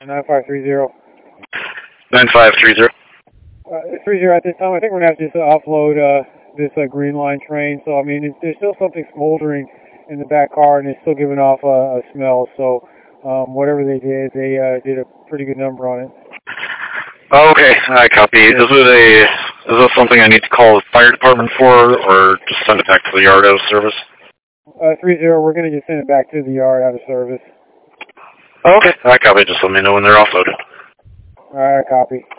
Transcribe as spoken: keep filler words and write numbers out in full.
nine five three zero. nine five three zero. Uh, three zero at this time. I think we're going to have to just uh, offload uh, this uh, Green Line train. So, I mean, it's, there's still something smoldering in the back car, and it's still giving off uh, a smell. So, um, whatever they did, they uh, did a pretty good number on it. Okay, I copy. Is it a, is this something I need to call the fire department for, or just send it back to the yard out of service? Uh, three zero, we're going to just send it back to the yard out of service. Okay, I copy. Just let me know when they're offloaded. All right, I copy.